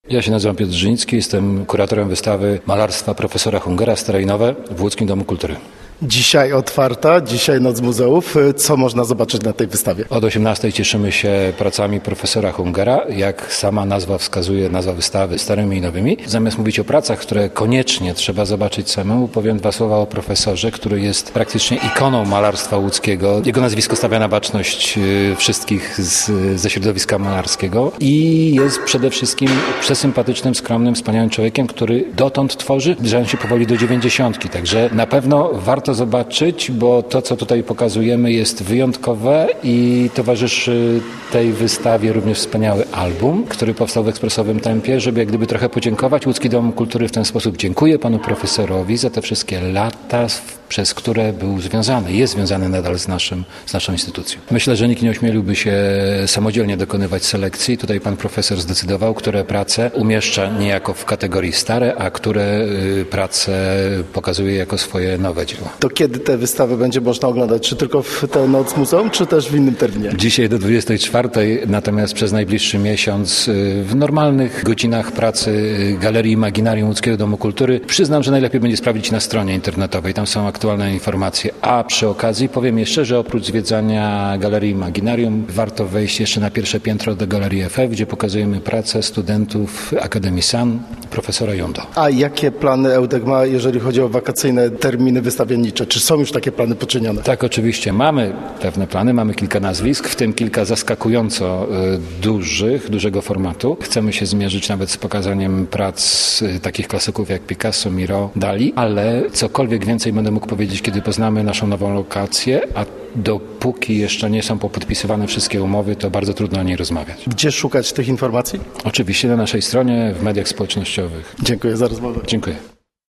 Ja się nazywam Piotr Żyński, jestem kuratorem wystawy malarstwa profesora Hungera Stare i Nowe w Łódzkim Domu Kultury. Dzisiaj otwarta, dzisiaj Noc Muzeów. Co można zobaczyć na tej wystawie? Od 18:00 cieszymy się pracami profesora Hungera. Jak sama nazwa wskazuje, nazwa wystawy starymi i nowymi. Zamiast mówić o pracach, które koniecznie trzeba zobaczyć samemu, powiem dwa słowa o profesorze, który jest praktycznie ikoną malarstwa łódzkiego. Jego nazwisko stawia na baczność wszystkich ze środowiska malarskiego i jest przede wszystkim przesympatycznym, skromnym, wspaniałym człowiekiem, który dotąd tworzy, zbliżając się powoli do 90. Także na pewno warto zobaczyć, bo to, co tutaj pokazujemy, jest wyjątkowe i towarzyszy tej wystawie również wspaniały album, który powstał w ekspresowym tempie, żeby jak gdyby trochę podziękować. Łódzki Dom Kultury w ten sposób dziękuję panu profesorowi za te wszystkie lata, przez które był związany, jest związany nadal z naszą instytucją. Myślę, że nikt nie ośmieliłby się samodzielnie dokonywać selekcji. Tutaj pan profesor zdecydował, które prace umieszcza niejako w kategorii stare, a które prace pokazuje jako swoje nowe dzieła. To kiedy tę wystawę będzie można oglądać? Czy tylko w tę Noc Muzeum, czy też w innym terminie? Dzisiaj do 24:00, natomiast przez najbliższy miesiąc w normalnych godzinach pracy Galerii Imaginarium Łódzkiego Domu Kultury. Przyznam, że najlepiej będzie sprawdzić na stronie internetowej. Tam są aktualne informacje. A przy okazji powiem jeszcze, że oprócz zwiedzania Galerii Imaginarium warto wejść jeszcze na pierwsze piętro do Galerii FF, gdzie pokazujemy pracę studentów Akademii SAN, profesora Jundo. A jakie plany Eudek ma, jeżeli chodzi o wakacyjne terminy wystawiennicze? Czy są już takie plany poczynione? Tak, oczywiście. Mamy pewne plany, mamy kilka nazwisk, w tym kilka zaskakująco dużego formatu. Chcemy się zmierzyć nawet z pokazaniem prac takich klasyków jak Picasso, Miro, Dali, ale cokolwiek więcej będę mógł powiedzieć, kiedy poznamy naszą nową lokację, a dopóki jeszcze nie są popodpisywane wszystkie umowy, to bardzo trudno o niej rozmawiać. Gdzie szukać tych informacji? Oczywiście na naszej stronie, w mediach społecznościowych. Dziękuję za rozmowę. Dziękuję.